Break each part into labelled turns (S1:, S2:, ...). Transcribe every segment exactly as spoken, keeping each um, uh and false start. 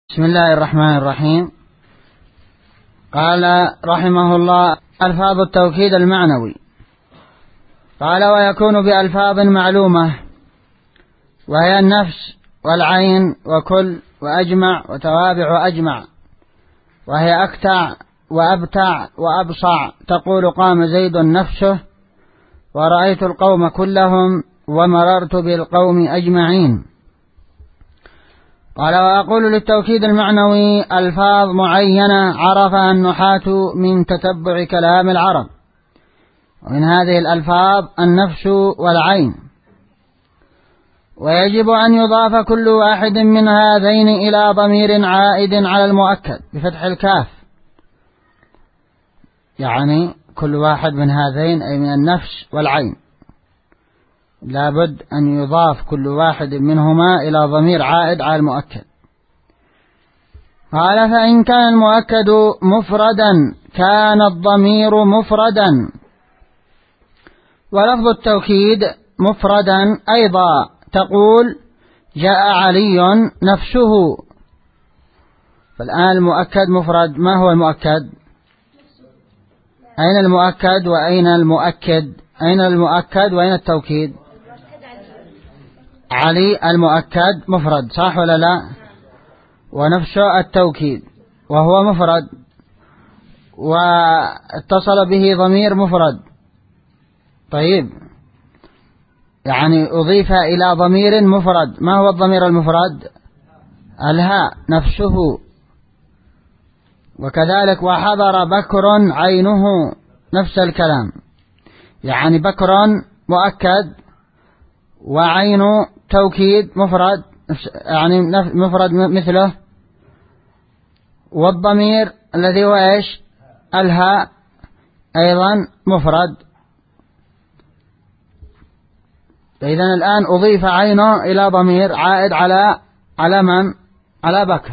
S1: بسم الله الرحمن الرحيم. قال رحمه الله: ألفاظ التوكيد المعنوي. قال: ويكون بألفاظ معلومة، وهي النفس والعين وكل وأجمع وتوابع وأجمع، وهي أكتع وأبتع وأبصع. تقول: قام زيد نفسه، ورأيت القوم كلهم، ومررت بالقوم أجمعين. قال: وأقول للتوكيد المعنوي ألفاظ معينة عرفها النحاة من تتبع كلام العرب، ومن هذه الألفاظ النفس والعين، ويجب أن يضاف كل واحد من هذين إلى ضمير عائد على المؤكد بفتح الكاف، يعني كل واحد من هذين أي من النفس والعين لابد أن يضاف كل واحد منهما إلى ضمير عائد على المؤكد. قال: فإن كان المؤكد مفردا كان الضمير مفردا، ولفظ التوكيد مفردا أيضا. تقول: جاء علي نفسه. فالآن المؤكد مفرد. ما هو المؤكد؟ أين المؤكد وأين المؤكد؟ أين المؤكد وأين التوكيد؟ علي المؤكد مفرد، صح ولا لا؟ ونفسه التوكيد وهو مفرد، واتصل به ضمير مفرد. طيب، يعني أضيف إلى ضمير مفرد. ما هو الضمير المفرد؟ الهاء نفسه. وكذلك وحضر بكر عينه، نفس الكلام، يعني بكر مؤكد وعين توكيد مفرد، يعني مفرد مثله. والضمير الذي هو ايش؟ الهاء ايضا مفرد. إذن الآن أضيف عينه إلى ضمير عائد على على من؟ على بكر.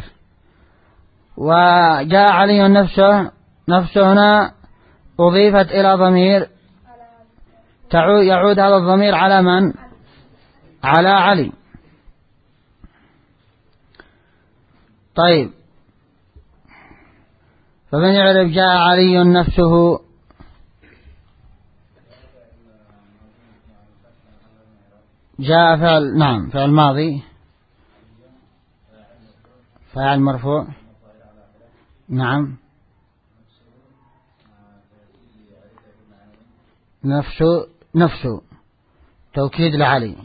S1: وجاء علي نفسه، نفسه هنا أضيفت إلى ضمير يعود هذا الضمير على من؟ على علي. طيب، فمن يعرف جاء علي نفسه؟ جاء فعل، نعم، فعل ماضي، فاعل مرفوع، نعم، نفسه نفسه توكيد لعلي،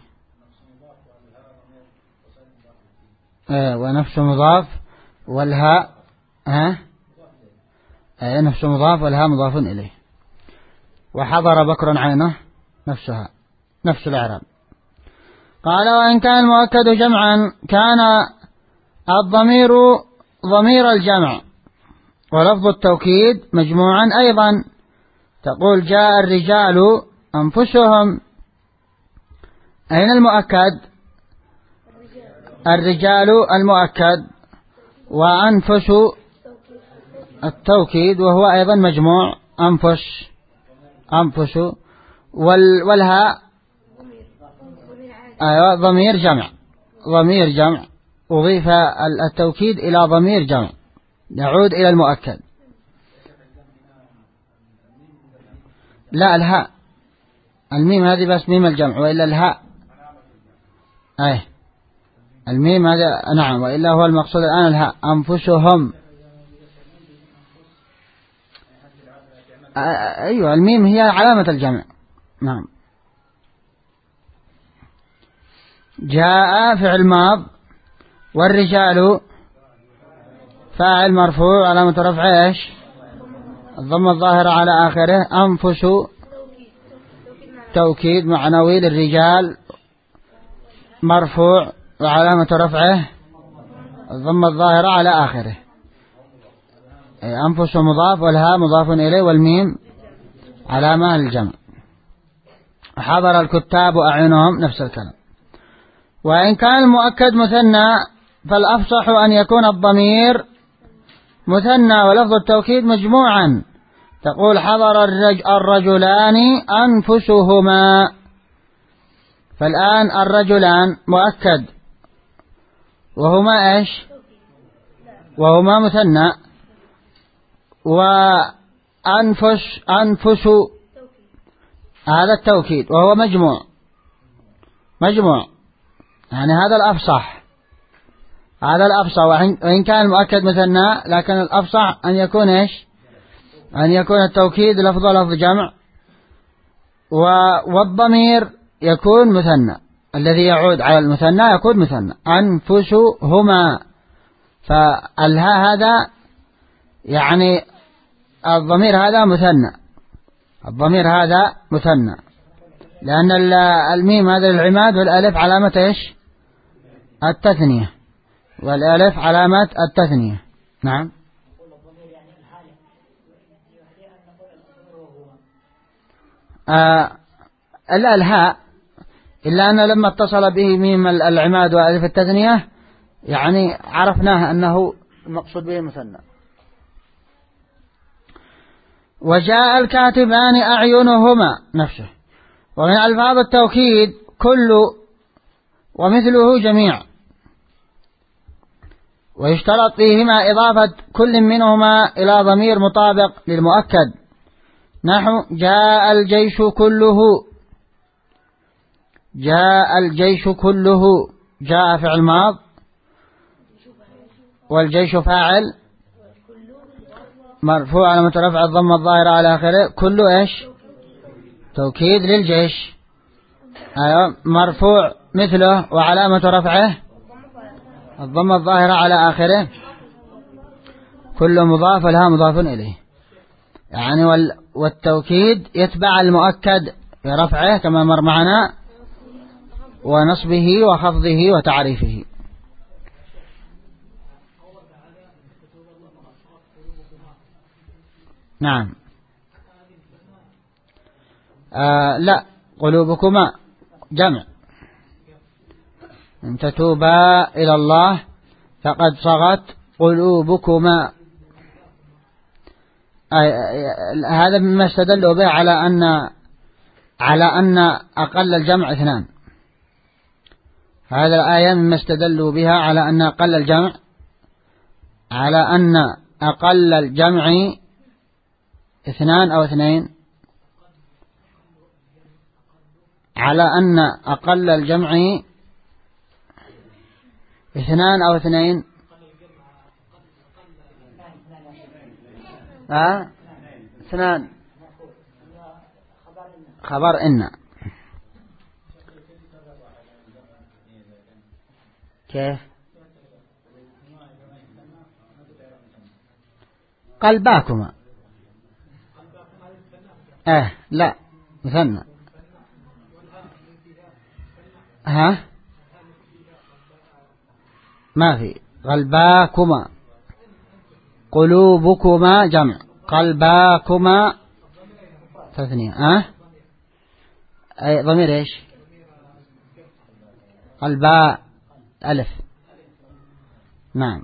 S1: آه ونفسه مضاف والهاء ها آه نفسه مضاف والهاء مضاف إليه. وحضر بكر عينه، نفسها، نفس الإعراب. قال: وإن كان المؤكد جمعا كان الضمير ضمير الجمع، ولفظ التوكيد مجموعا أيضا. تقول: جاء الرجال أنفسهم. أين المؤكد؟ الرجال المؤكد، وأنفس التوكيد وهو أيضا مجموع، أنفس أنفس. والهاء أيوة ضمير جمع، ضمير جمع أضيف التوكيد إلى ضمير جمع يعود إلى المؤكد. لا، الهاء، الميم هذه بس ميم الجمع، وإلا الهاء أي الميم هذا، نعم، وإلا هو المقصود الآن الهاء. أنفسهم، أيوة الميم هي علامة الجمع، نعم. جاء فعل ماض، والرجال فاعل مرفوع علامة رفعه ايش؟ الضمة الظاهرة على آخره. أنفس توكيد معنوي للرجال مرفوع وعلامة رفعه الضمة الظاهرة على آخره. أنفس مضاف والهاء مضاف إليه والميم علامة الجمع. حضر الكتاب أعينهم، نفس الكلام. وإن كان المؤكد مثنى فالأفصح أن يكون الضمير مثنى ولفظ التوكيد مجموعا. تقول: حضر الرج الرجلان أنفسهما. فالآن الرجلان مؤكد وهما إيش؟ وهما مثنى. وأنفس أنفس هذا التوكيد وهو مجموع مجموع يعني هذا الأفصح هذا الأفصح. وإن كان المؤكد مثنى لكن الأفصح أن يكون إيش أن يكون التوكيد لفظ لفظ جمع والضمير يكون مثنى الذي يعود على المثنى يكون مثنى. أنفسهما فالها هذا يعني الضمير هذا مثنى الضمير هذا مثنى لأن الميم هذا العماد والألف علامة إيش التثنية والألف علامة التثنية. نعم. آه إلا الهاء إلا أن لما اتصل به ميم العماد وألف التثنية يعني عرفناه أنه المقصود به مثنى. وجاء الكاتبان أعينهما نفسه. ومن ألفاظ التوكيد كل ومثله جميع. ويشترط فيهما إضافة كل منهما إلى ضمير مطابق للمؤكد نحو جاء الجيش كله. جاء الجيش كله جاء فعل ماض والجيش فاعل مرفوع على مترفع الضم الظاهرة على آخره. كله إيش توكيد للجيش. أيوة مرفوع مثله وعلامة رفعه الضم الظاهرة على آخره. كل مضاف لها مضاف إليه يعني والتوكيد يتبع المؤكد برفعه كما مر معنا ونصبه وخفضه وتعريفه. نعم. آه لا قلوبكما جمع. إن تتوبا إلى الله فقد صغت قلوبكما. هذا مما استدلوا به على أن على أن أقل الجمع اثنان. هذا الآية مما استدلوا بها على أن أقل الجمع على أن أقل الجمع اثنان أو اثنين على أن أقل الجمع اثنان أو اثنين. ها اثنان خبر إن. كيف قلباكما اه لا مثنى. ها ما في قلباكما. قلوبكما جمع قلباكما تثنية. ها أي ضمير إيش قلباء ألف. نعم.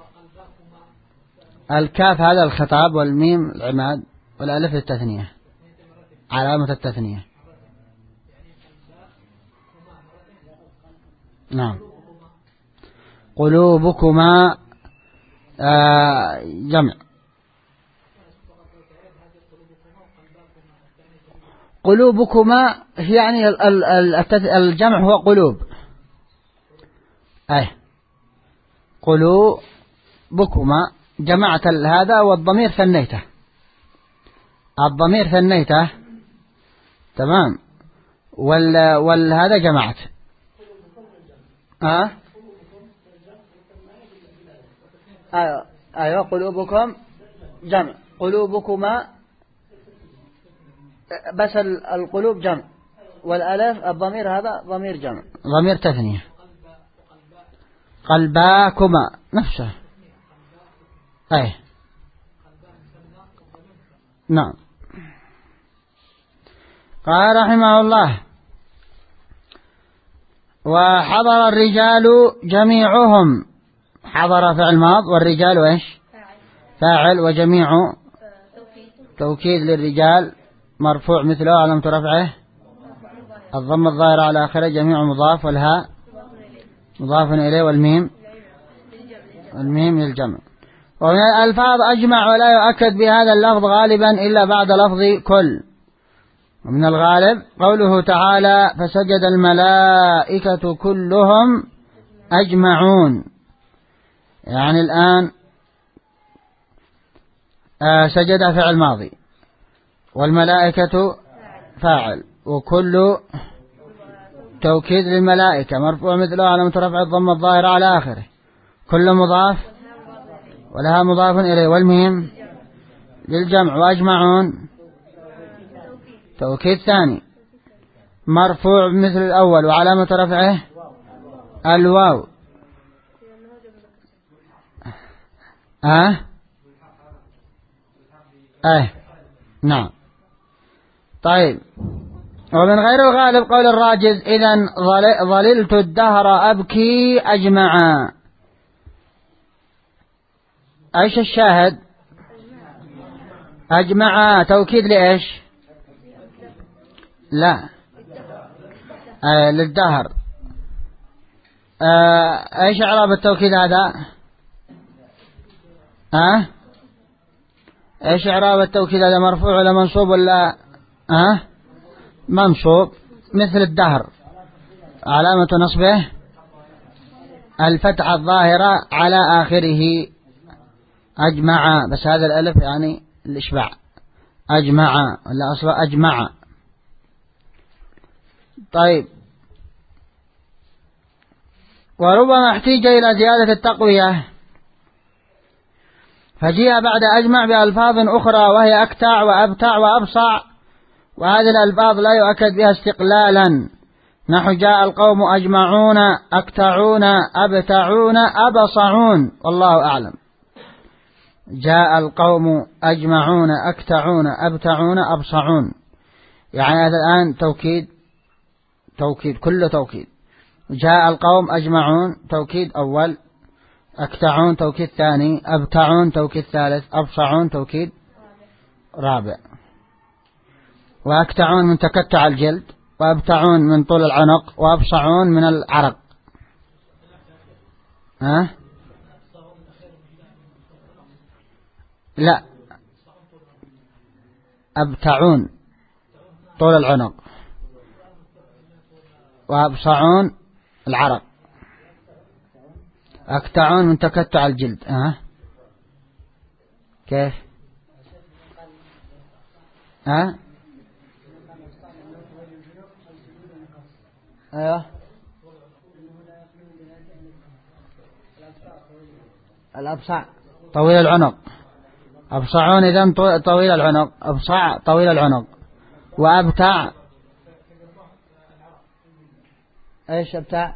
S1: الكاف هذا الخطاب والميم العماد والألف التثنية علامة التثنية. نعم. قلوبكما آه جمع. قلوبكما يعني الجمع هو قلوب. أي قلوبكما جمعت هذا والضمير ثنيته الضمير ثنيته تمام وال والهذا جمعت. ها أيوة أيوة قلوبكم جمع قلوبكما بس القلوب جمع والألف الضمير هذا ضمير جمع ضمير تثنية. قلباكما نفسه. أي نعم. قال رحمه الله وحضر الرجال جميعهم. حضر فعل ماض والرجال ايش فاعل وجميع توكيد للرجال مرفوع مثله علامة رفعه الضم الظاهر على آخره. جميع مضاف والهاء مضاف إليه والميم الميم للجمع. ومن الألفاظ أجمع ولا يؤكد بهذا اللفظ غالبا إلا بعد لفظ كل. ومن الغالب قوله تعالى فسجد الملائكة كلهم أجمعون، يعني الآن آه سجد فعل ماضي والملائكة فاعل، وكل توكيد للملائكة مرفوع مثله علامة رفع الضمة الظاهرة على آخره، كل مضاف ولها مضاف إليه، والمهم للجمع. وأجمعون توكيد ثاني مرفوع مثل الأول وعلامة رفعه الواو. أه أه نعم. طيب، ومن غير الغالب قول الراجز إذن ظللت الدهر أبكي أجمعا. أيش الشاهد؟ أجمعا توكيد لإيش؟ لا آه للدهر. آه ايش اعراب التوكيد هذا؟ ها آه؟ ايش اعراب التوكيد هذا؟ مرفوع ولا منصوب ولا ها آه؟ منصوب مثل الدهر، علامة نصبه الفتحة الظاهرة على آخره أجمع، بس هذا الألف يعني الإشباع، أجمع ولا أصلا أجمع. طيب، وربما احتيج إلى زيادة التقوية فجيء بعد أجمع بألفاظ أخرى وهي أكتع وأبتع وأبصع، وهذه الألفاظ لا يؤكد بها استقلالا، نحو جاء القوم أجمعون أكتعون أبتعون أبصعون، والله أعلم. جاء القوم أجمعون أكتعون أبتعون أبصعون، يعني هذا الآن توكيد توكيد كله توكيد. جاء القوم أجمعون توكيد أول، أكتعون توكيد ثاني، أبتعون توكيد ثالث، أبصعون توكيد رابع. وأكتعون من تكتع الجلد، وأبتعون من طول العنق، وأبصعون من العرق. ها؟ لا، أبتعون طول العنق، وأبصعون العرق، أكتعون من تكتع الجلد. ها؟ كيف؟ ها؟ ايوه الأبصع طويل العنق، أبصعون إذن طويل العنق، أبصع طويل العنق. وأبتع ايش أبتع؟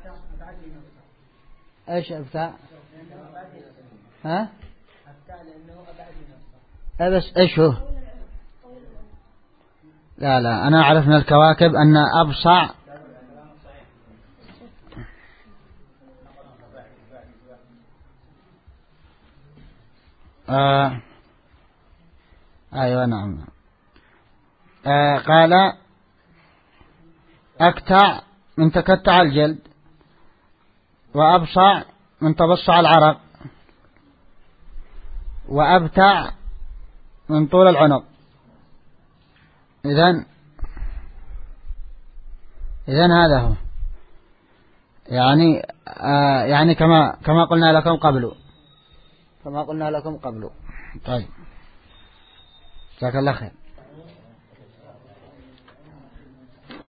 S1: ايش أبتع؟ ها؟ ايه بس ايش هو؟ لا لا، أنا أعرف من الكواكب أن أبصع آه أيوة نعم. آه قال أكتع من تكتع الجلد، وأبصع من تبصع العرق، وأبتع من طول العنق. إذن إذن هذا هو، يعني آه يعني كما كما قلنا لكم قبل كما قلنا لكم قبل طيب، جزاك الله خير.